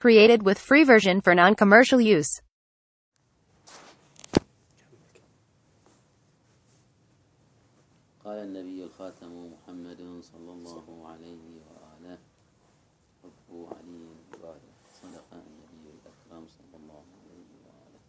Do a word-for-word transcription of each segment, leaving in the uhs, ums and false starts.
Created with free version for non-commercial use. قال النبي الخاتم محمد صلى الله عليه وآله حب علي عباده صدق النبي الأكرم صلى الله عليه وآله.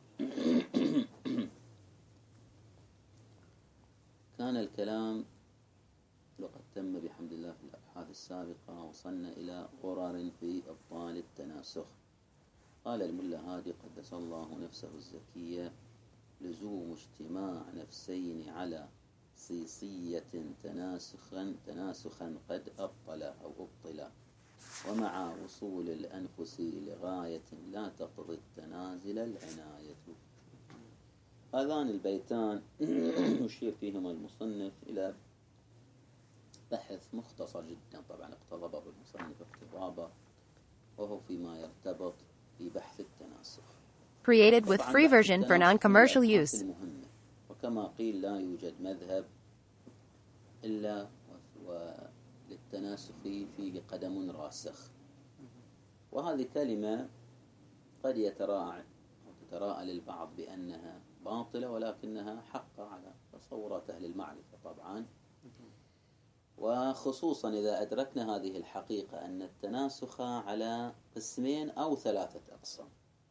كان الكلام وقد تم بحمد الله في الأبحاث السابقة. وصلنا إلى قرار في أبطال التناسخ. قال الملا هادي قدس الله نفسه الزكية: لزوم اجتماع نفسين على صيصية تناسخا تناسخا قد أبطل أو أبطل، ومع وصول الأنفس لغاية لا تقضي التنازل العناية. هذان البيتان يشير فيهما المصنف إلى بحث مختصر جدا، طبعا اقتضبه المصنف اقتضابا، وهو فيما يرتبط في بحث التناسخ. Created with free version for non-commercial use. وكما قيل لا يوجد مذهب إلا وللتناسخ فيه قدم راسخ. وهذه كلمة قد يتراءى أو تتراءى للبعض بأنها باطلة، ولكنها حق على تصورات أهل المعرفة طبعا، وخصوصا إذا أدركنا هذه الحقيقة أن التناسخ على قسمين أو ثلاثة أقسام.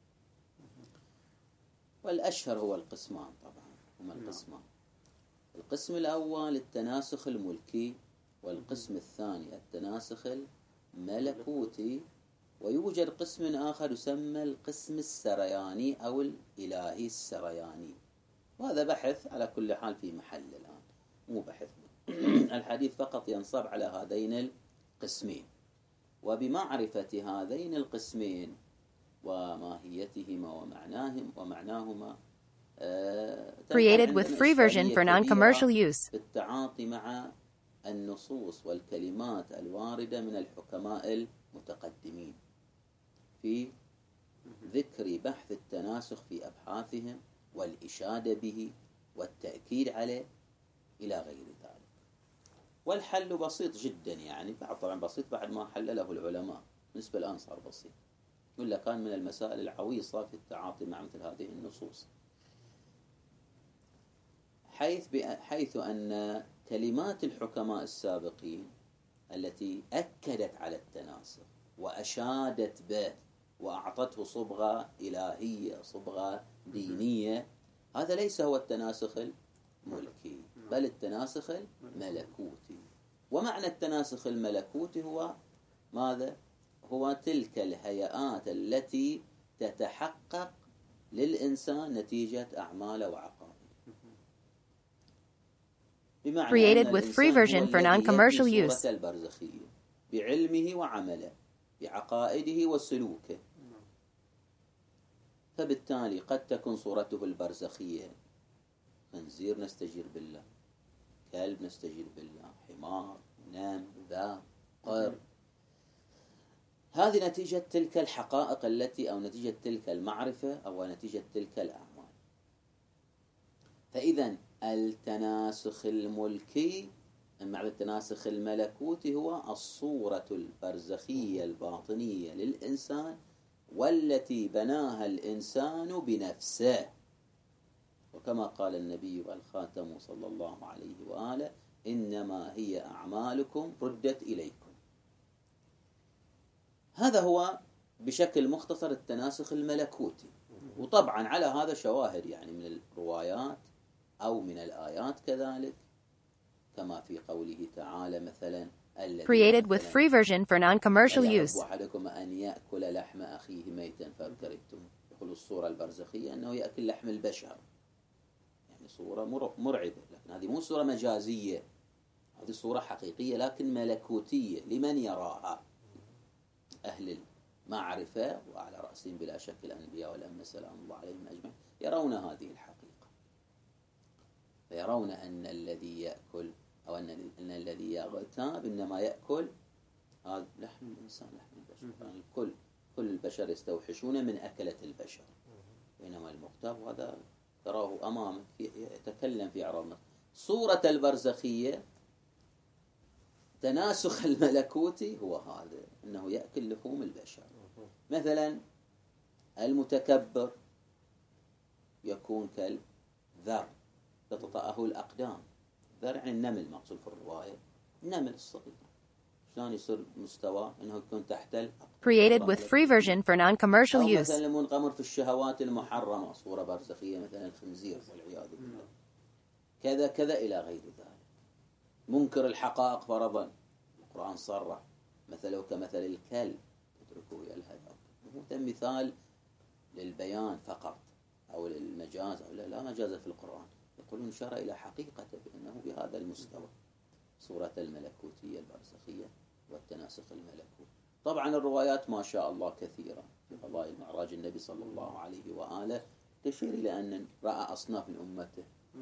والأشهر هو القسمان طبعا، هما القسمان. القسم الأول التناسخ الملكي، والقسم الثاني التناسخ الملكوتي، ويوجد قسم آخر يسمى القسم السرياني أو الإلهي السرياني. وهذا بحث على كل حال في محل الآن، مو بحث الحديث فقط ينصب على هذين القسمين. وبمعرفة هذين القسمين وماهيتهما ومعناهم ومعناهما Created with free version for non-commercial use. بالتعاطي مع النصوص والكلمات الواردة من الحكماء المتقدمين في ذكر بحث التناسخ في أبحاثهم والإشادة به والتأكيد عليه إلى غير ذلك. والحل بسيط جدا، يعني بعد طبعا بسيط بعد ما حلله العلماء، بالنسبة الآن صار بسيط، ولا كان من المسائل العويصة في التعاطي مع مثل هذه النصوص، حيث حيث أن كلمات الحكماء السابقين التي أكدت على التناسخ وأشادت به وأعطته صبغة إلهية صبغة دينية، هذا ليس هو التناسخ الملكي بل التناسخ الملكوتي. ومعنى التناسخ الملكوتي هو ماذا؟ هو تلك الهيئات التي تتحقق للإنسان نتيجة أعماله وعقائده. Created with free version for non-commercial use. البرزخية بعلمه وعمله بعقائده وسلوكه. فبالتالي قد تكون صورته البرزخية خنزير نستجير بالله، كلب نستجير بالله، حمار، نمر، ذئب، قرد. هذه نتيجة تلك الحقائق التي أو نتيجة تلك المعرفة أو نتيجة تلك الأعمال. فإذا التناسخ الملكي مع التناسخ الملكوتي هو الصورة البرزخية الباطنية للإنسان والتي بناها الإنسان بنفسه. وكما قال النبي الخاتم صلى الله عليه وآله: إنما هي أعمالكم ردت إليكم. هذا هو بشكل مختصر التناسخ الملكوتي. وطبعا على هذا شواهد يعني من الروايات أو من الآيات كذلك، كما في قوله تعالى مثلا: Created with free version for non-commercial use. أحدكم أن يأكل لحم أخيه ميتا فكرهتم. يقول الصورة البرزخية أنه يأكل لحم البشر، يعني صورة مرعبة، لكن هذه مو صورة مجازية، هذه صورة حقيقية لكن ملكوتية لمن يراها. أهل المعرفة وعلى رأسهم بلا شك الأنبياء والأئمة سلام الله عليهم أجمعين يرون هذه الحقيقة، فيرون أن الذي يأكل أو أن, أن الذي يغتاب إنما يأكل هذا لحم الإنسان لحم البشر. يعني الكل كل البشر يستوحشون من أكلة البشر، بينما المغتاب هذا تراه أمامك يتكلم في أعراض. صورة البرزخية تناسخ الملكوتي هو هذا، أنه يأكل لحوم البشر مثلا المتكبر يكون كالذر تتطأه الأقدام. ذر يعني النمل مقصود في الرواية، النمل الصغير شلون يصير مستوى انه يكون تحت الأقدام. Created with free version for non-commercial أو use. مثلا المنغمر في الشهوات المحرمة، صورة برزخية مثلا الخنزير والعياذ بالله، كذا كذا إلى غير ذلك. منكر الحقائق فرضا، القرآن صرح مثله كمثل الكلب اتركوه يلهث. هو مثال للبيان فقط أو للمجاز، أو لا, لا مجاز في القرآن. يقولون إشارة إلى حقيقته بأنه بهذا المستوى، صورة الملكوتية البرزخية والتناسخ الملكوتي. طبعا الروايات ما شاء الله كثيرة في قضايا المعراج. النبي صلى الله عليه وآله تشير إلى أن رأى أصناف من أمته،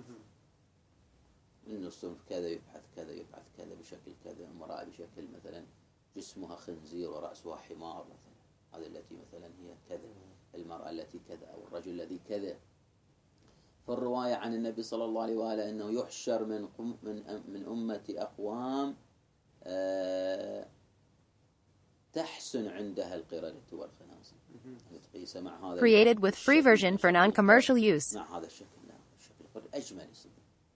إنه صنف كذا يبحث كذا يبحث كذا بشكل كذا، امرأة بشكل مثلا جسمها خنزير ورأسها حمار مثلا، هذه التي مثلا هي كذا، المرأة التي كذا، أو الرجل الذي كذا. فالرواية عن النبي صلى الله عليه وآله أنه يحشر من من من أمتي أقوام أه تحسن عندها القردة والخنازير. تقيس مع هذا Created with free version for non-commercial use. مع هذا الشكل، لا الشكل القرد أجمل يصير.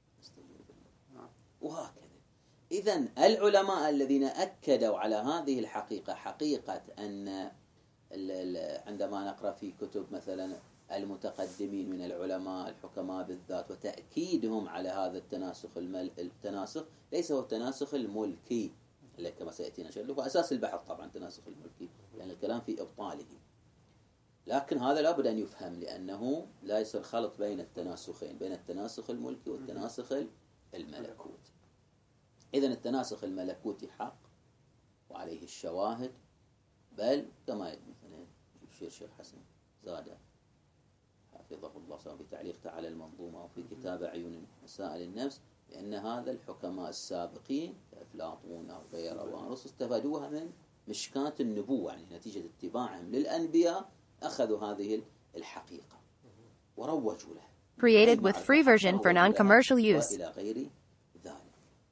وهكذا. إذن العلماء الذين أكدوا على هذه الحقيقة، حقيقة أن عندما نقرأ في كتب مثلا المتقدمين من العلماء الحكماء بالذات وتأكيدهم على هذا التناسخ المل... التناسخ ليس هو التناسخ الملكي اللي كما سيأتينا شيء، هو أساس البحث طبعا التناسخ الملكي، لأن يعني الكلام في إبطاله. لكن هذا لابد أن يفهم، لأنه لا يصير خلط بين التناسخين، بين التناسخ الملكي والتناسخ الملكوتي. إذن التناسخ الملكوتي حق وعليه الشواهد، بل كما مثلا يشير الشيخ حسن زادة حفظه الله سواء في تعليقته على المنظومة وفي كتاب عيون مسائل النفس، لأن هذا الحكماء السابقين كأفلاطون أو غيره وأرسطو استفادوها من مشكاة النبوة، يعني نتيجة اتباعهم للأنبياء أخذوا هذه الحقيقة وروجوا لها. Created with free version for non-commercial use. وإلى غير ذلك.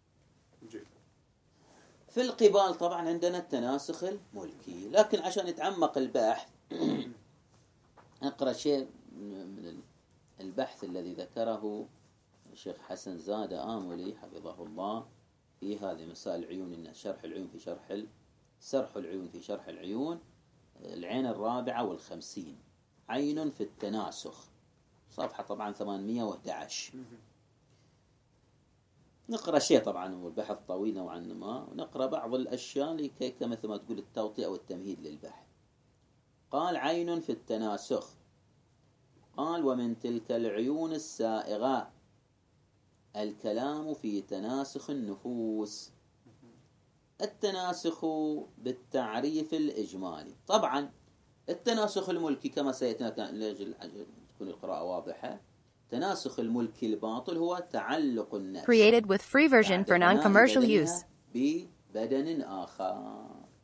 في القبال طبعا عندنا التناسخ الملكي، لكن عشان نتعمق البحث نقرأ شيء من البحث الذي ذكره الشيخ حسن زادة آملي حفظه الله في هذه مسائل العيون، شرح العيون في شرح ال... سرح العيون في شرح العيون، العين الرابعة والخمسين، عين في التناسخ، صفحة طبعا ثمانمئة وأحد عشر. نقرأ شيء طبعا، والبحث طويل نوعا ما، ونقرأ بعض الأشياء لكي مثل ما تقول التوطئة أو التمهيد للبحث. قال عين في التناسخ، قال ومن تلك العيون السائغة الكلام في تناسخ النفوس. التناسخ بالتعريف الإجمالي، طبعا التناسخ الملكي كما سيأتينا لأجل تكون القراءة واضحة، تناسخ الملكي الباطل هو تعلق النفس Created with free version for non-commercial use. ببدن آخر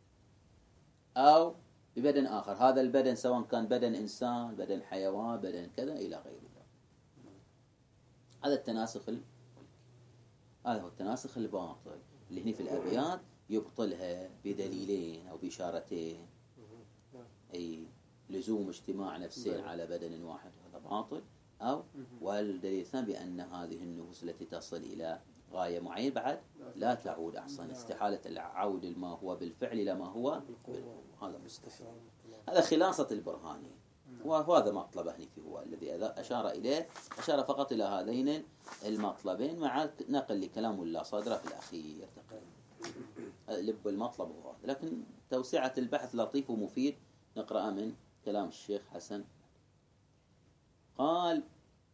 أو ببدن آخر، هذا البدن سواء كان بدن إنسان، بدن حيوان، بدن كذا إلى غير ذلك. هذا التناسخ الملكي، هذا هو التناسخ الباطل اللي هنا في الأبيات يبطلها بدليلين أو بإشارتين، أي لزوم اجتماع نفسين على بدن واحد هذا باطل، أو والدليل الثاني بأن هذه النفوس التي تصل إلى غاية معينة بعد لا تعود أحسن، استحالة العود ما هو بالفعل إلى ما هو بالفعل. هذا مستحيل. هذا خلاصة البرهاني، وهذا مطلبه هنا هو الذي أشار إليه، أشار فقط إلى هذين المطلبين مع نقل لكلام الله صادرة في الأخير تقريبا. لب المطلب هو هذا، لكن توسعة البحث لطيف ومفيد. نقرأ من كلام الشيخ حسن. قال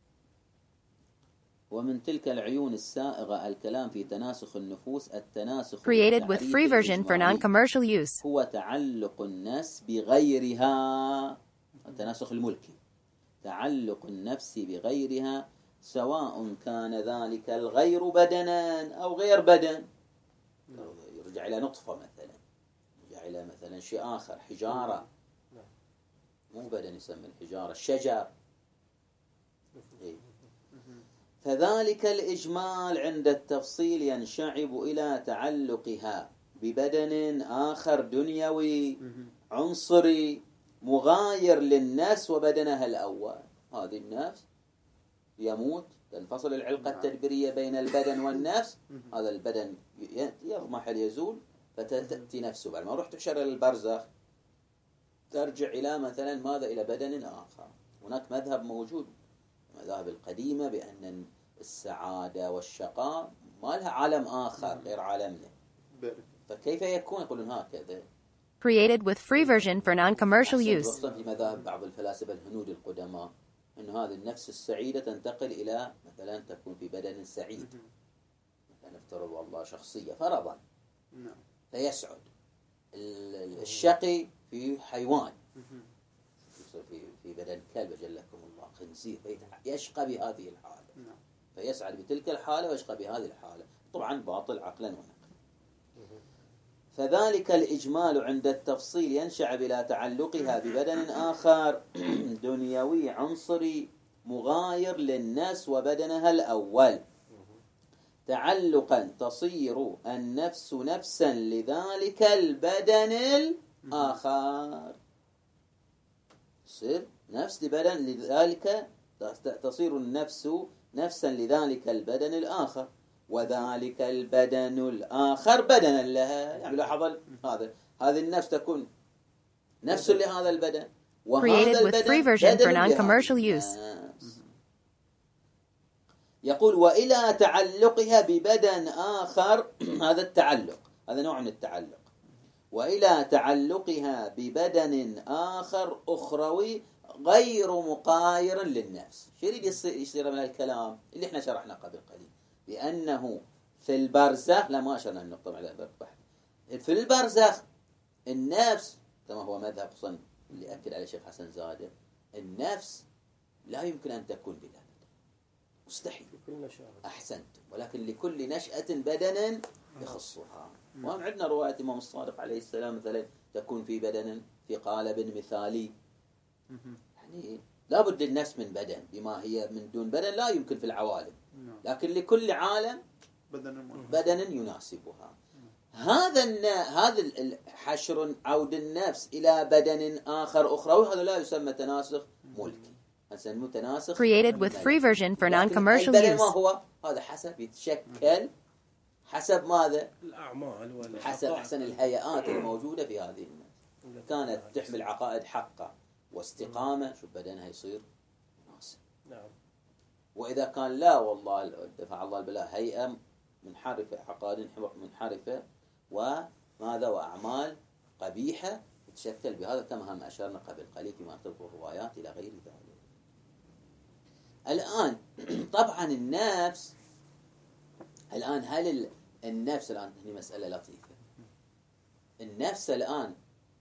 ومن تلك العيون السائغة الكلام في تناسخ النفوس. التناسخ Created with free version for non-commercial use. هو تعلق النفس بغيرها، التناسخ الملكي تعلق النفس بغيرها، سواء كان ذلك الغير بدنا أو غير بدن. يرجع إلى نطفة مثلا، يرجع إلى مثلا شيء آخر، حجارة، مو بدن يسمى الحجارة الشجر. إيه؟ فذلك الإجمال عند التفصيل ينشعب إلى تعلقها ببدن آخر دنيوي عنصري مغاير للنفس وبدنها الأول. هذه النفس يموت، تنفصل العلاقة التدبيرية بين البدن والنفس، هذا البدن يضمحل يزول، فتأتي نفسه بعد ما روح تحشر إلى البرزخ ترجع إلى مثلا ماذا؟ إلى بدن آخر. هناك مذهب موجود، المذاهب القديمة، بأن السعادة والشقاء ما لها عالم آخر غير عالمنا. فكيف يكون؟ يقولون هكذا. Created with free version for non-commercial use. خصوصا في مذاهب بعض الفلاسفة الهنود القدماء، أن هذه النفس السعيدة تنتقل إلى مثلا تكون في بدن سعيد. مثلا نفترض والله شخصية فرضا فيسعد، الشقي في حيوان في في بدن كلب جلكم الله، خنزير، يشقى بهذه الحالة، فيسعد بتلك الحالة ويشقى بهذه الحالة. طبعا باطل عقلا ونقلا. فذلك الإجمال عند التفصيل ينشأ بلا تعلقها ببدن آخر دنيوي عنصري مغاير للنفس وبدنها الأول، تعلقا تصير النفس نفسا لذلك البدن الآخر. تصير نفس لبدن لذلك، تصير النفس نفسا لذلك البدن الآخر، وذلك البدن الآخر بدنا لها. يعني لاحظ هذا، هذه النفس تكون نفس لهذا البدن، وهذا البدن بدن لهذا. يقول وإلى تعلقها ببدن آخر هذا التعلق، هذا نوع من التعلق. وإلى تعلقها ببدن آخر أخروي غير مقاير للنفس. شو يريد يصير من الكلام اللي احنا شرحنا قبل قليل؟ لأنه في البرزخ، لا ما أشرنا النقطة على البحث، في البرزخ النفس كما هو مذهب خصوصا اللي أكد عليه الشيخ حسن زادة، النفس لا يمكن أن تكون بلا بدن، مستحيل. أحسنت. ولكن لكل نشأة بدنا يخصها. وهم عندنا رواية الإمام الصادق عليه السلام مثلا تكون في بدن في قالب مثالي. يعني لا بد للنفس من بدن، بما هي من دون بدن لا يمكن في العوالم، لكن لكل عالم بدن يناسبها. هذا هذا الحشر عود النفس إلى بدن آخر أخروي، هذا لا يسمى تناسخ ملكي، نسميه تناسخ created with free version for non-commercial use. use. ما هو هذا حسب يتشكل حسب ماذا؟ الأعمال، حسب أحسن الهيئات الموجودة في هذه النفس. كانت تحمل عقائد حقة واستقامة، شو بدنها يصير مناسب. نعم. وإذا كان لا والله دفع الله البلاء، هيئة منحرفة، عقائد منحرفة وماذا وأعمال قبيحة تتشكل بهذا، كما هم أشرنا قبل قليل فيما تذكر الروايات إلى غير ذلك. الآن طبعا النفس الآن هل النفس الآن هي مسألة لطيفة. النفس الآن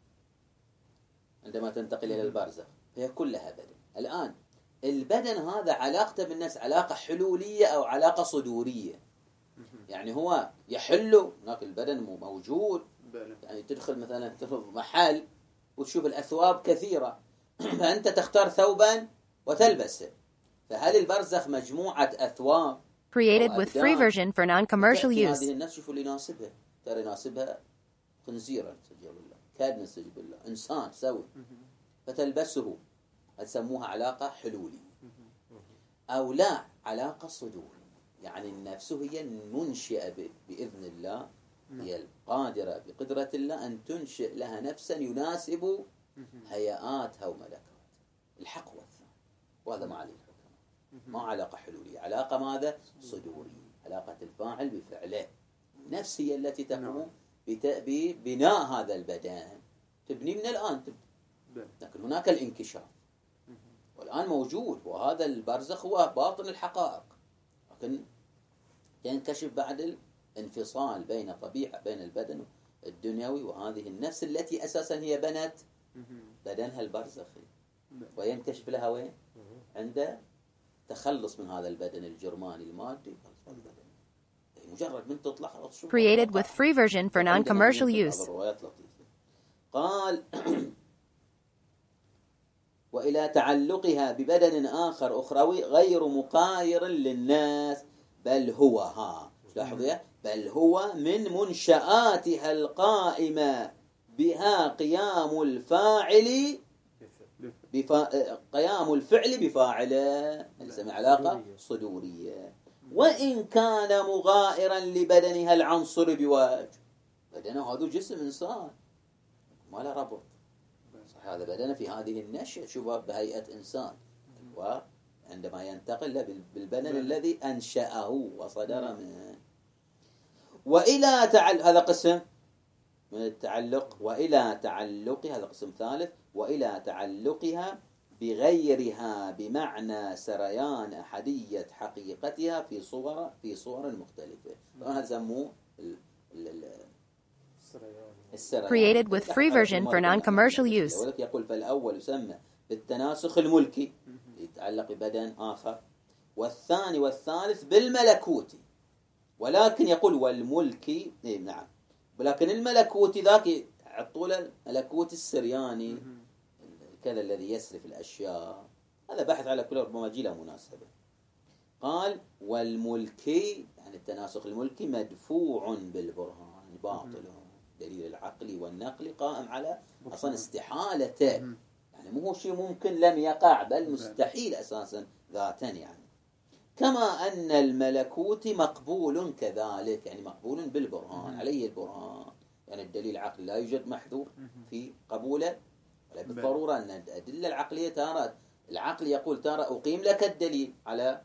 عندما تنتقل إلى البرزخ فهي كلها بدن. الآن البدن هذا علاقته بالنفس علاقة حلولية أو علاقة صدورية. يعني هو يحل، هناك البدن موجود، يعني تدخل مثلا تدخل محل وتشوف الأثواب كثيرة فأنت تختار ثوبا وتلبسه. فهل البرزخ مجموعة أثواب created with free version for non-commercial use. هذه النفس شوفوا اللي يناسبها، ترى يناسبها خنزيرا نستجيب الله، كاد نستجيب الله، إنسان سوي فتلبسه، تسموها علاقة حلولية. أو لا، علاقة صدورية. يعني النفس هي المنشئة بإذن الله، هي القادرة بقدرة الله أن تنشئ لها نفسا يناسب هيئاتها وملكاتها. الحق والثاني، وهذا ما عليه الحكم، ما علاقة حلولية، علاقة ماذا؟ صدورية، علاقة الفاعل بفعله. نفس هي التي تقوم ببناء هذا البدن، تبني من الآن تبني. لكن هناك الانكشاف والآن موجود، وهذا البرزخ هو باطن الحقائق، لكن ينكشف بعد الانفصال بين طبيعة بين البدن الدنيوي وهذه النفس التي أساسا هي بنت بدنها البرزخي، وينكشف لها وين؟ عند تخلص من هذا البدن الجرماني المادي. مجرد من تطلع created with free version for non-commercial use. قال وإلى تعلقها ببدن آخر أخروي غير مقاير للناس، بل هو ها لاحظوا بل هو من منشآتها القائمة بها قيام الفاعل بفا... قيام الفعل بفاعله، يسمى علاقة صدورية. وإن كان مغائرا لبدنها العنصر بوجه، بدنه هذا جسم إنسان ما له ربط، صح، هذا بدنه في هذه النشأة شوفه بهيئة إنسان، وعندما ينتقل بالبدن الذي أنشأه وصدر منه. وإلى تعلق، هذا قسم من التعلق، وإلى تعلق، هذا قسم ثالث، وإلى تعلقها بغيرها بمعنى سريان أحدية حقيقتها في صور في صور مختلفة. هذا سموه السريان. Created with free version for non-commercial use. يقول فالأول يسمى بالتناسخ الملكي يتعلق ببدن آخر، والثاني والثالث بالملكوتي، ولكن يقول والملكي، إيه نعم، ولكن الملكوتي ذاك يحطوا له الملكوت السرياني كذا الذي يسرف الأشياء. هذا بحث على كل، ربما جي له مناسبة. قال والملكي يعني التناسخ الملكي مدفوع بالبرهان، باطل، دليل العقلي والنقل قائم على أصلا استحالته، يعني مو شيء ممكن لم يقع، بل مستحيل أساسا ذاتا يعني. كما أن الملكوت مقبول كذلك، يعني مقبول بالبرهان، عليه البرهان، يعني الدليل العقلي لا يوجد محذور في قبوله، ولا بالضرورة أن الأدلة العقلية ترى العقل يقول ترى أقيم لك الدليل على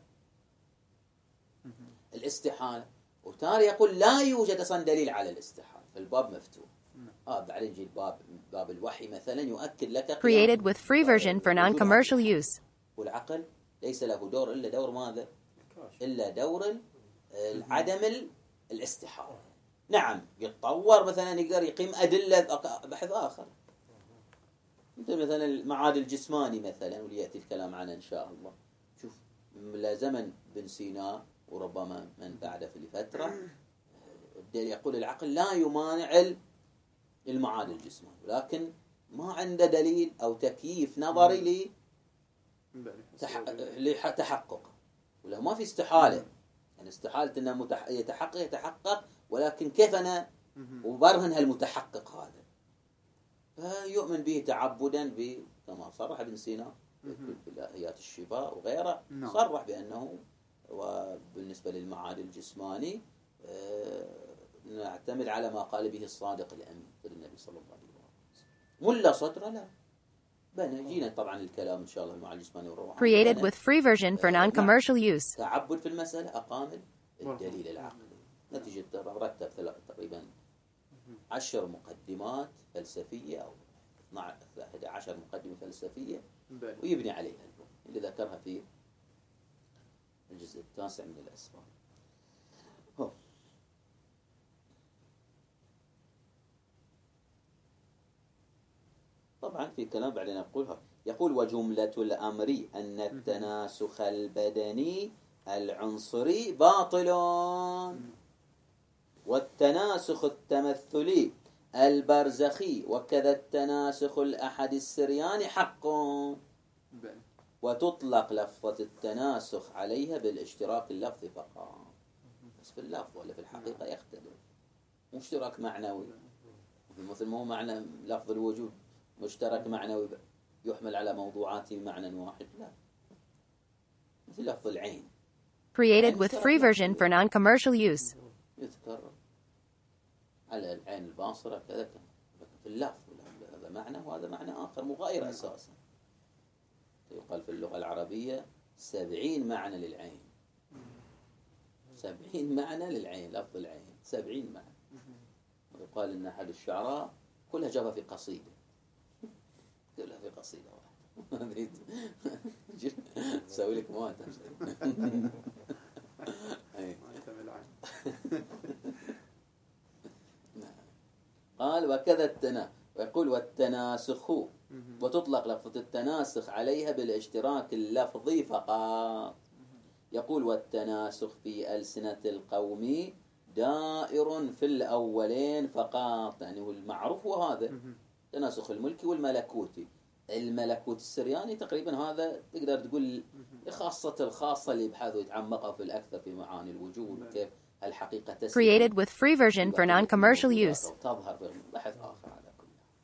الاستحالة، وتارى يقول لا يوجد أصلا دليل على الاستحالة، فالباب مفتوح. آه بعدين يجي الباب، باب الوحي مثلا يؤكد لك Created with free version for non-commercial use. والعقل ليس له دور إلا دور ماذا؟ إلا دور العدم الاستحالة. نعم يتطور مثلا يقدر يقيم أدلة بحث آخر، مثل مثلا المعاد الجسماني مثلا، وليأتي الكلام عنه إن شاء الله. شوف لزمن بن سينا وربما من بعده في فترة، يقول العقل لا يمانع المعاد الجسماني، ولكن ما عنده دليل أو تكييف نظري لتحقق، ولا ما في استحالة، يعني استحالة أنه متح... يتحقق يتحقق، ولكن كيف أنا وبرهن هالمتحقق هذا؟ فيؤمن به تعبدا، ب كما صرح ابن سينا في الآيات الشفاء وغيره، صرح بأنه وبالنسبة للمعاد الجسماني نعتمد على ما قال به الصادق الأمين النبي صلى الله عليه وسلم. ملا صدر لا بنجينا طبعا الكلام إن شاء الله المعاد الجسماني والروح. Created with free version for non-commercial use. تعبد في المسألة أقام الدليل العقلي، نتيجة رتب تقريبا عشر مقدمات فلسفية أو اثنتا عشر مقدمة فلسفية، ويبني عليها اللي ذكرها في الجزء التاسع من الأسباب. طبعا في كلام بعدين يقولها، يقول وجملة الأمر أن التناسخ البدني العنصري باطل، والتناسخ التمثلي البرزخي وكذا التناسخ الأحد السرياني حق، وتطلق لفظة التناسخ عليها بالاشتراك اللفظي فقط، بس في اللفظ ولا في الحقيقة يختلف، مو اشتراك معنوي، مثل مو معنى لفظ الوجود مشترك معنوي يحمل على موضوعاته معنى واحد، لا، مثل لفظ العين. Created with free version for non-commercial use. يذكر على العين الباصرة كذا في اللفظ، هذا معنى وهذا معنى آخر مغاير أساسا. يقال في اللغة العربية سبعين معنى للعين، سبعين معنى للعين، لفظ العين سبعين معنى. ويقال إن أحد الشعراء كلها جابها في قصيدة، كلها في قصيدة واحدة. تسوي لك مواد. قال وكذا التنا ويقول والتناسخ، وتطلق لفظة التناسخ عليها بالاشتراك اللفظي فقط. يقول والتناسخ في ألسنة القوم دائر في الأولين فقط، يعني هو المعروف هو هذا التناسخ الملكي والملكوتي. الملكوت السرياني تقريبا هذا تقدر تقول خاصة الخاصة اللي يبحثوا يتعمقوا في الأكثر في معاني الوجود وكيف الحقيقة تسري. Created with free version for non-commercial use. تظهر في بحث آخر على كل.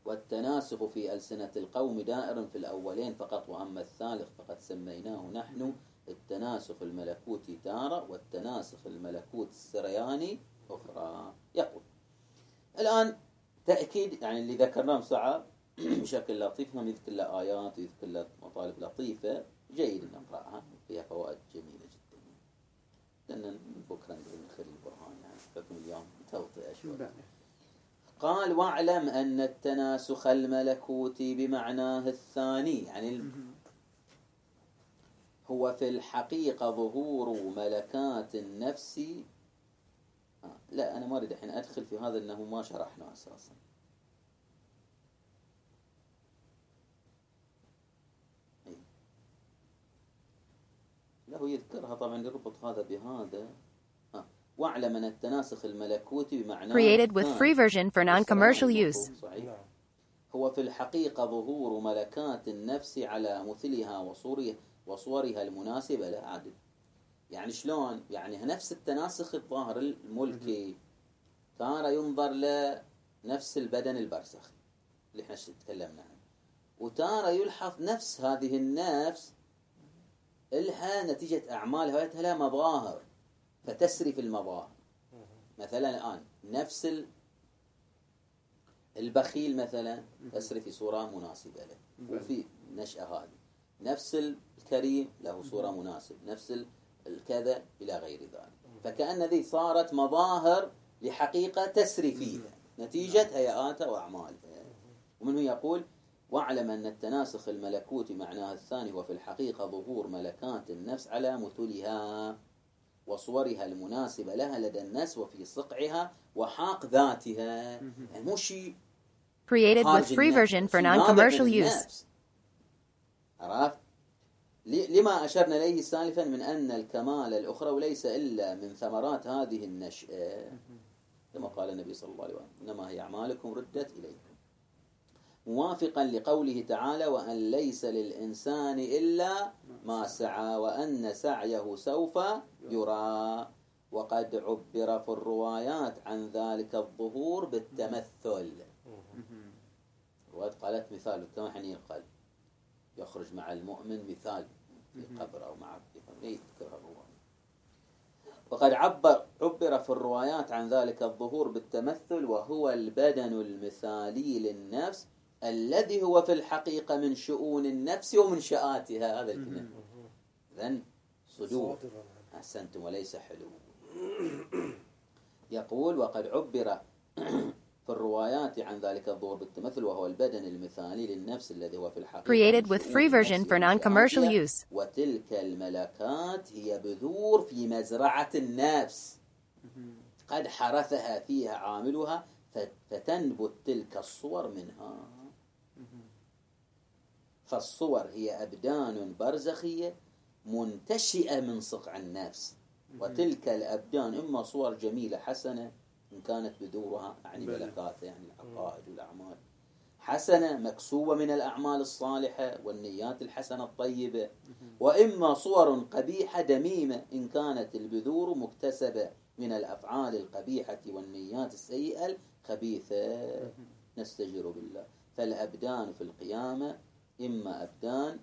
والتناسخ في ألسنة القوم دائر في الأولين فقط، وأما الثالث فقد سميناه نحن التناسخ الملكوتي تارة والتناسخ الملكوت السرياني أخرى. يقول الآن تأكيد يعني اللي ذكرناه صعب بشكل لطيف، هم يذكر له آيات ويذكر له مطالب لطيفة جيد أن نقرأها، فيها فوائد جميلة جدا، لأن بكرة نخلي البرهان يعني حكم اليوم توطئة شوي. قال واعلم أن التناسخ الملكوتي بمعناه الثاني يعني هو في الحقيقة ظهور ملكات النفس. آه لا أنا ما أريد الحين أدخل في هذا أنه ما شرحنا أساسا. له يذكرها طبعا يربط هذا بهذا. آه. واعلم أن التناسخ الملكوتي بمعناه Created with free version for non-commercial use. صحيح. هو في الحقيقة ظهور ملكات النفس على مثلها وصورها وصورها المناسبة له. عادل يعني شلون؟ يعني نفس التناسخ الظاهر الملكي تارة ينظر لنفس البدن البرزخي اللي احنا تكلمنا عنه، وتارة يلحظ نفس هذه النفس إلها نتيجة أعمالها لها مظاهر فتسري في المظاهر. مثلا الآن نفس البخيل مثلا تسري في صورة مناسبة له وفي نشأة هذه، نفس الكريم له صورة مناسبة، نفس الكذا إلى غير ذلك. فكأن ذي صارت مظاهر لحقيقة تسري فيها نتيجة هيئاتها وأعمالها. ومنه يقول واعلم أن التناسخ الملكوتي معناه الثاني وفي الحقيقة ظهور ملكات النفس على مثلها وصورها المناسبة لها لدى النفس وفي صقعها وحاق ذاتها. يعني مو شيء Created with free version for non-commercial use. عرفت؟ لما أشرنا إليه سالفا من أن الكمال الأخرى ليس إلا من ثمرات هذه النشأة، كما قال النبي صلى الله عليه وسلم إنما هي أعمالكم ردت إليكم، موافقا لقوله تعالى وأن ليس للإنسان إلا ما سعى وأن سعيه سوف يرى. وقد عبر في الروايات عن ذلك الظهور بالتمثل. الروايات قالت مثال كما حين يقال يخرج مع المؤمن مثال في قبر أو مع يذكرها الرواية. وقد عبر عبر في الروايات عن ذلك الظهور بالتمثل وهو البدن المثالي للنفس الذي هو في الحقيقة من شؤون النفس ومن شآتها. هذا الكلام إذن صدور. أحسنتم وليس حلو. يقول وقد عبر في الروايات عن ذلك الظهور بالتمثل وهو البدن المثالي للنفس الذي هو في الحقيقة Created with free version for non-commercial use. وتلك الملكات هي بذور في مزرعة النفس قد حرثها فيها عاملها فتنبت تلك الصور منها. فالصور هي أبدان برزخية منتشئة من صقع النفس، وتلك الأبدان إما صور جميلة حسنة إن كانت بذورها يعني ملكات يعني العقائد والأعمال حسنة مكسوبة من الأعمال الصالحة والنيات الحسنة الطيبة، وإما صور قبيحة دميمة إن كانت البذور مكتسبة من الأفعال القبيحة والنيات السيئة الخبيثة. نستجير بالله. فالأبدان في القيامة إما أبدان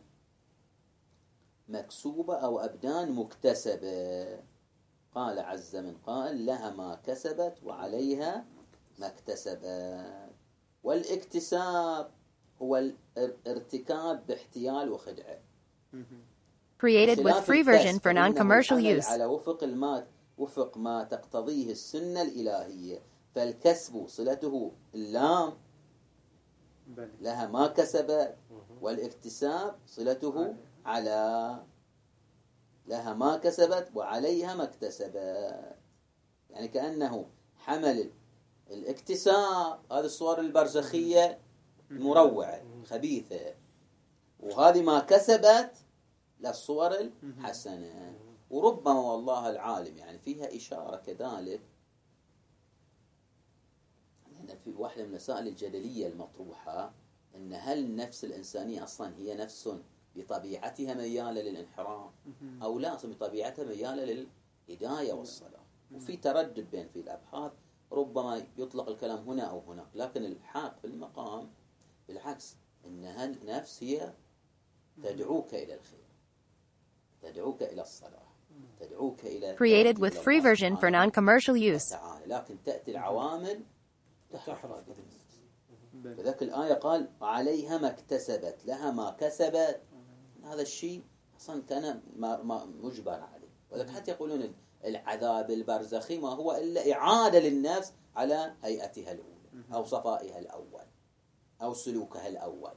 مكسوبة أو أبدان مكتسبة. قال عز من قال لها ما كسبت وعليها ما اكتسبت. والاكتساب هو الارتكاب باحتيال وخدعة. Created with free version for non-commercial use. على وفق المات وفق ما تقتضيه السنة الإلهية. فالكسب صلته اللام لها ما كسبت، والاكتساب صلته على لها ما كسبت وعليها ما اكتسبت. يعني كأنه حمل الاكتساب هذه الصور البرزخية المروعة خبيثة، وهذه ما كسبت للصور الحسنة. وربما والله العالم يعني فيها إشارة كذلك أن في واحدة من المسائل الجدلية المطروحة أن هل النفس الإنسانية أصلا هي نفس بطبيعتها ميالة للانحراف أو لا بطبيعتها ميالة للهداية والصلاة. وفي تردد بين في الأبحاث، ربما يطلق الكلام هنا أو هناك، لكن الحاق في المقام بالعكس، إنها النفس هي تدعوك إلى الخير، تدعوك إلى الصلاح، تدعوك إلى Created with free version for non-commercial use. لكن تأتي العوامل تحرق. فذاك الآية قال عليها ما اكتسبت، لها ما كسبت. هذا الشيء أصلا كان ما مجبر عليه. وذلك حتى يقولون العذاب البرزخي ما هو إلا إعادة للنفس على هيئتها الأولى أو صفائها الأول أو سلوكها الأول.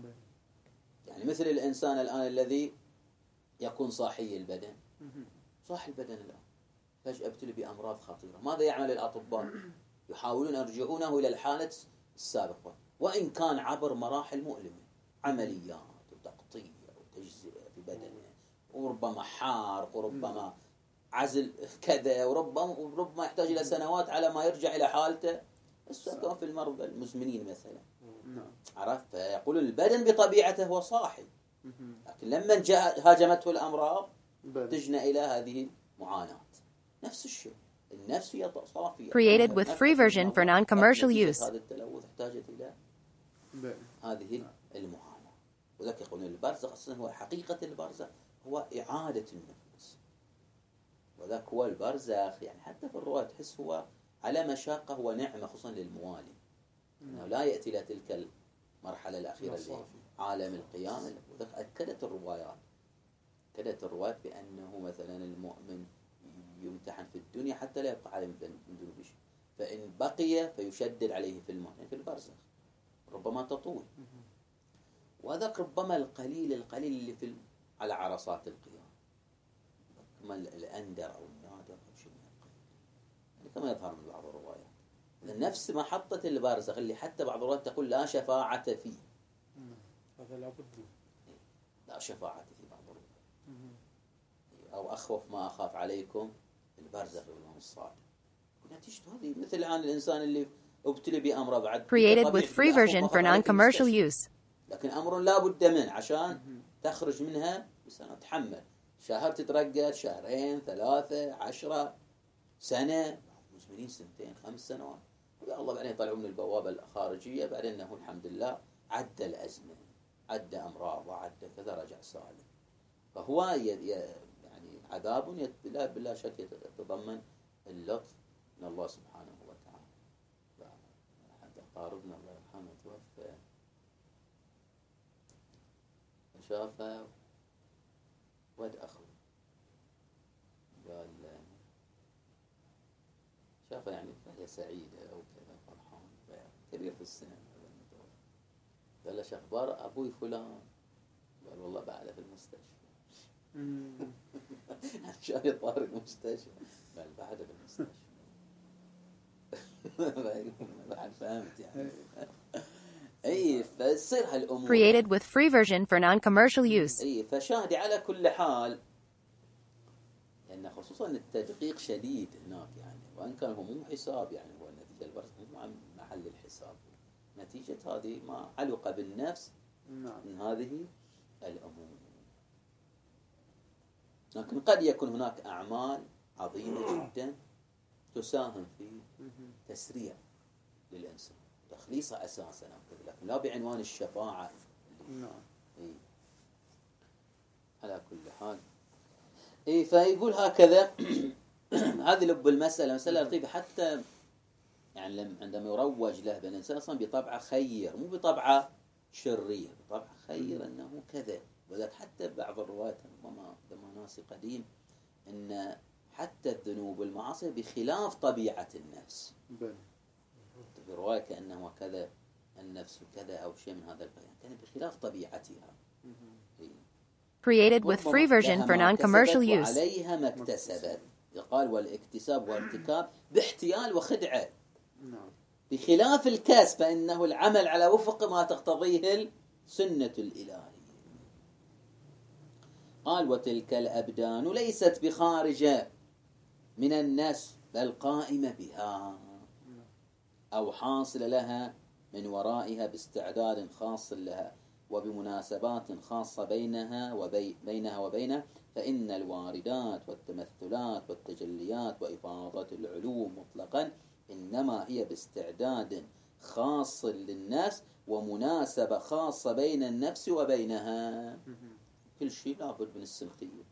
يعني مثل الإنسان الآن الذي يكون صاحي البدن، صاحي البدن الآن فجأة ابتلي بأمراض خطيرة، ماذا يعمل الأطباء؟ يحاولون يرجعونه إلى الحالة السابقة، وإن كان عبر مراحل مؤلمة، عمليات وتقطيع وتجزئة في بدنه، وربما حارق، وربما عزل كذا، وربما وربما يحتاج إلى سنوات على ما يرجع إلى حالته السابقة في المرضى المزمنين مثلا. عرفت؟ فيقولون البدن بطبيعته هو صاحي، لكن لما جاء هاجمته الأمراض تجنى إلى هذه المعاناة. نفس الشيء، النفس هي صافية. Created with free version for non-commercial use. هذا التلوث احتاجت إلى هذه المعاناة. وذلك يقولون البرزخ أصلا هو حقيقة البرزخ هو إعادة النفس. وذاك هو البرزخ، يعني حتى في الرواية تحس هو على مشاقة، هو نعمة خصوصا للموالي، إنه لا يأتي إلى تلك المرحلة الأخيرة اللي عالم القيامة. وذلك أكدت الروايات أكدت الروايات بأنه مثلا المؤمن يمتحن في الدنيا حتى لا يبقى عليه من ذنوب شيء، فإن بقي فيشدد عليه في المؤمن في البرزخ، ربما تطول. وذاك ربما القليل القليل اللي في على عرصات القيامة، كما الأندر أو النادر أو شيء من القليل، يعني كما يظهر من بعض الروايات. نفس محطة البرزخ اللي حتى بعض الروايات تقول لا شفاعة فيه، هذا لابد لا شفاعة في بعض الروايات. أو أخوف ما أخاف عليكم البرزخ واليوم الصادق. نتيجة هذه مثل الآن الإنسان اللي ابتلي بأمر بعد. Created with free version for non-commercial use. لكن أمر لا بد منه عشان تخرج منها بسنة، تحمل شهر تترقد، شهرين، ثلاثة، عشرة، سنة، مزمنين سنتين، خمس سنوات، ويا الله بعدين يطلعوا من البوابة الخارجية، بعدين أنه الحمد لله عدى الأزمة، عدى أمراض، وعدى كذا، رجع سالم. فهو يعني عذاب بلا بلا شك يتضمن اللطف من الله سبحانه وتعالى. حتى قاربنا الله يرحمه توفى، شافه ود أخوه، قال شافه يعني فهي سعيدة أو كذا، فرحان، كبير في السن، قال له شو أخبار أبوي فلان؟ قال والله بعده في المستشفى. عشان يطار المستشفى، قال بعده في المستشفى. بعد فهمت يعني. أي فتصير هالأمور. Created with free version for non-commercial use. أي فشاهدي على كل حال، لأن خصوصا التدقيق شديد هناك يعني، وإن كان هو مو حساب يعني، هو النتيجة البرزخ مو محل الحساب، نتيجة هذه ما علق بالنفس من هذه الأمور. لكن قد يكون هناك أعمال عظيمة جدا تساهم في تسريع للإنسان، تخليصه أساسا، لكن لا بعنوان الشفاعة. نعم. إيه. على كل حال، إيه فيقول هكذا. هذه لب المسألة، مسألة لطيفة، حتى يعني عندما يروج له بالإنسان أصلا بطبعه خير، مو بطبعه شرير، بطبعه خير أنه كذا. وذلك حتى بعض الروايات ربما لما ناسي قديم أن حتى الذنوب والمعاصي بخلاف طبيعة النفس. في رواية كأنه كذا النفس كذا أو شيء من هذا البيان، كان بخلاف طبيعتها. Created with free version for non-commercial use. عليها ما اكتسبت، قال والاكتساب والارتكاب باحتيال وخدعة، بخلاف الكسب فإنه العمل على وفق ما تقتضيه السنة الإلهية. قال وتلك الأبدان ليست بخارجة من النفس، بل قائمة بها أو حاصل لها من ورائها باستعداد خاص لها وبمناسبات خاصة بينها وبينها وبينها. فإن الواردات والتمثلات والتجليات وإفاضة العلوم مطلقا إنما هي باستعداد خاص للنفس ومناسبة خاصة بين النفس وبينها. كل شيء لابد من السنخية،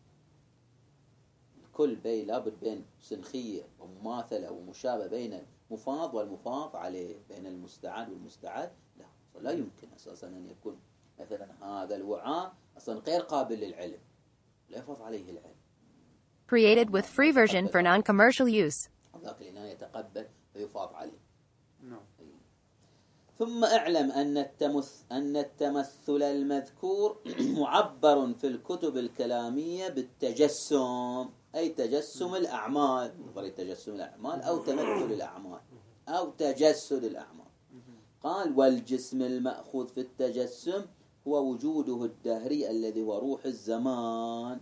كل بي لابد بين سنخية ومماثلة ومشابهة بين المفاض والمفاض عليه، بين المستعد والمستعد لا. لا يمكن أساسا أن يكون مثلا هذا الوعاء أصلا غير قابل للعلم، لا يفاض عليه العلم. Created with free version for non-commercial use. ذاك الإناء يتقبل فيفاض عليه. نعم. ثم اعلم أن التمث أن التمثل المذكور معبر في الكتب الكلامية بالتجسم، أي تجسم الأعمال، نظرية تجسم الأعمال أو تمثل الأعمال أو تجسد الأعمال. قال والجسم المأخوذ في التجسم هو وجوده الدهري الذي هو روح الزمان،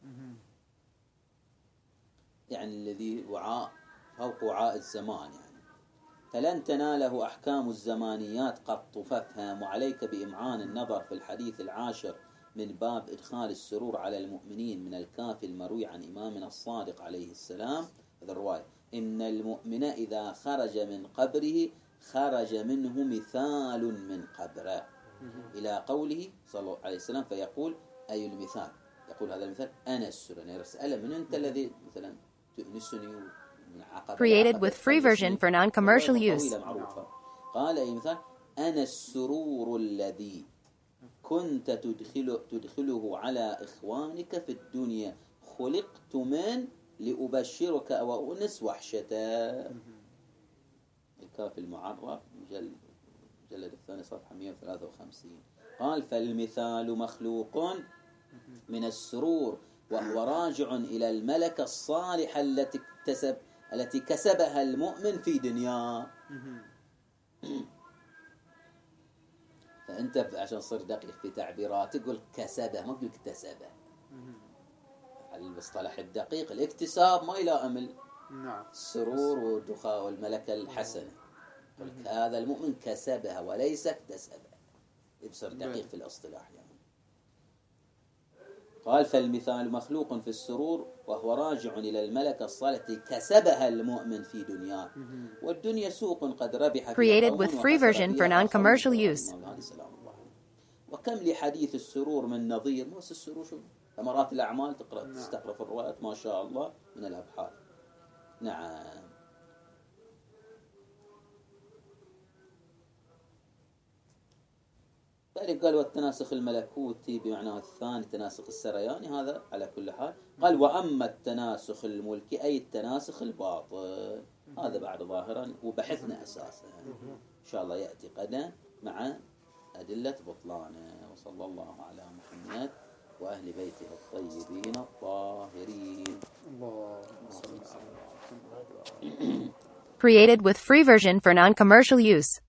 يعني الذي وعاء فوق وعاء الزمان يعني. فلن تناله أحكام الزمانيات قط، فافهم، وعليك بإمعان النظر في الحديث العاشر من باب إدخال السرور على المؤمنين من الكافي المروي عن إمامنا الصادق عليه السلام. هذا الرواية: إن المؤمن إذا خرج من قبره خرج منه مثال من قبره، إلى قوله صلى الله عليه وسلم فيقول أي المثال؟ يقول هذا المثال أنا السرور، يعني رسأله من أنت الذي مثلا تؤنسني. Created with free version for non-commercial use. قال أي مثال أنا السرور الذي كنت تدخل تدخله على إخوانك في الدنيا، خلقت من لأبشرك وأنس وحشته. الكافي المعرف مجلد الثاني صفحة مئة وثلاثة وخمسين. قال فالمثال مخلوق من السرور وهو راجع إلى الملكة الصالحة التي اكتسب التي كسبها المؤمن في دنياه. فأنت عشان تصير دقيق في تعبيرات تقول كسبه، ما تقول اكتسبه. المصطلح الدقيق الاكتساب ما يلائم السرور والدخاء والملكة الحسنة. هذا المؤمن كسبها وليس اكتسبها، يصير دقيق في الاصطلاح يعني. قال فالمثال مخلوق في السرور وهو راجع إلى الملكة الصالحة التي كسبها المؤمن في دنياه، والدنيا سوق قد ربح. Created with free version for non-commercial use. وكم لحديث السرور من نظير. موس السرور شو؟ ثمرات الأعمال، تقرأ تستقرأ في الروايات ما شاء الله من الأبحاث. نعم. ذلك قال والتناسخ الملكوتي بمعناه الثاني تناسخ السرياني، هذا على كل حال. قال وأما التناسخ الملكي أي التناسخ الباطل، هذا بعد ظاهرا وبحثنا أساسا إن شاء الله يأتي غدا مع أدلة بطلانه. وصلى الله على محمد وأهل بيته الطيبين الطاهرين. Created with free version for non-commercial use.